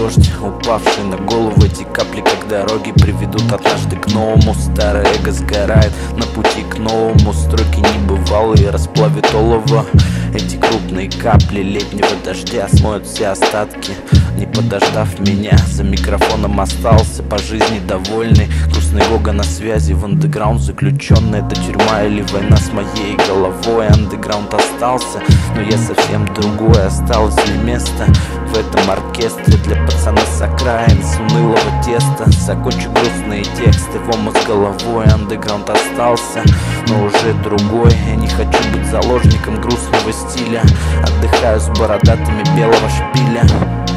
дождь, упавший на голову. Эти капли, как дороги, приведут однажды к новому. Старое эго сгорает на пути к новому. Строки небывалые расплавят олово. Эти крупные капли летнего дождя смоют все остатки. Не подождав меня, за микрофоном остался по жизни довольный. Грустный Гога на связи, в андеграунд заключенный. Это тюрьма или война с моей головой? Андеграунд остался, но я совсем другой. Осталось ли место в этом оркестре для пацана с окраин, с унылого теста? Закончу грустные тексты в омут с головой. Андеграунд остался, но уже другой. Я не хочу быть заложником грустного стиля. Отдыхаю с бородатыми белого шпиля.